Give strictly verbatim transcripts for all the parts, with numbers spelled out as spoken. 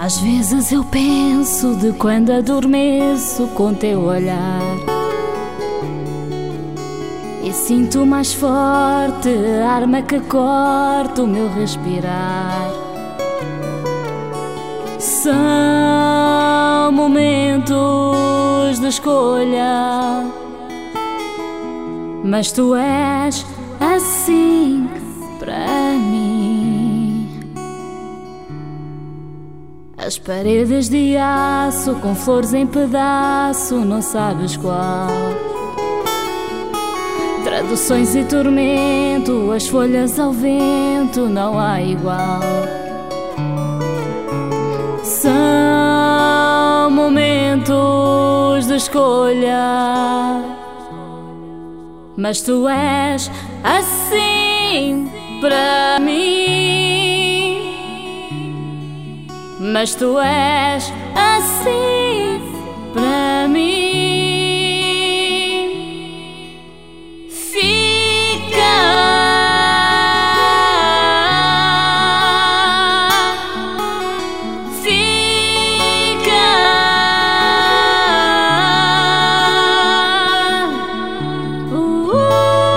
Às vezes eu penso de quando adormeço com teu olhar e sinto mais forte a arma que corta o meu respirar. São momentos de escolha, mas tu és assim para mim. As paredes de aço com flores em pedaço, não sabes qual. Traduções e tormento, as folhas ao vento, não há igual. São momentos de escolha, mas tu és assim para mim. Mas tu és assim para mim. Fica, fica, uh, uh.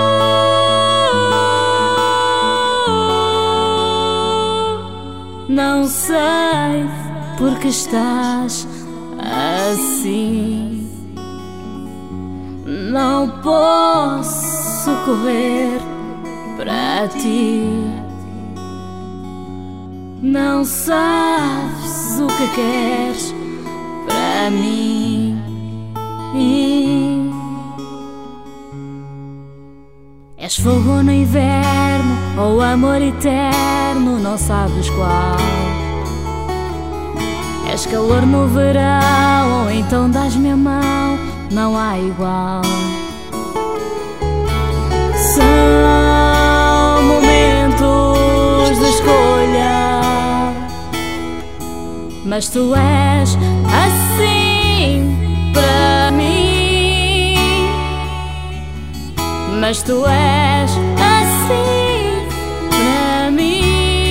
Não sei porque estás assim. Não posso correr para ti. Não sabes o que queres para mim. És fogo no inverno ou amor eterno, não sabes qual. És calor no verão ou então dás-me a mão, não há igual. São momentos de escolha, mas tu és assim para mim. Mas tu és assim para mim.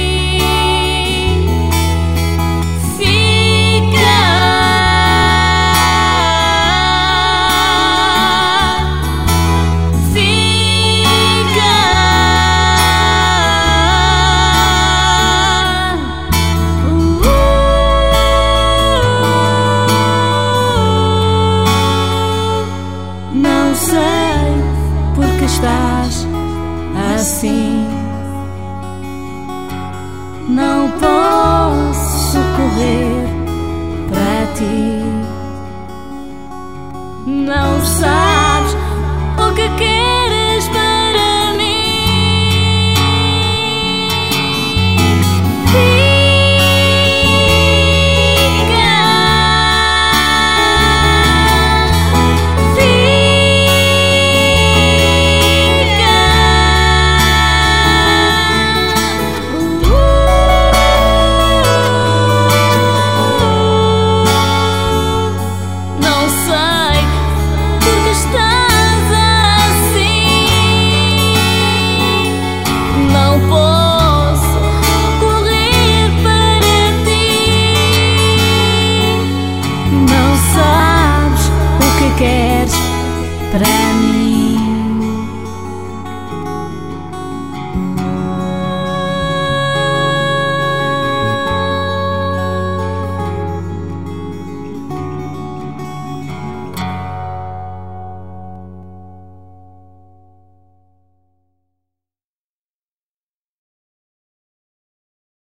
Não sei porque estás assim. Não posso correr para ti. Não sabes o que queres para mim. Queres para mim.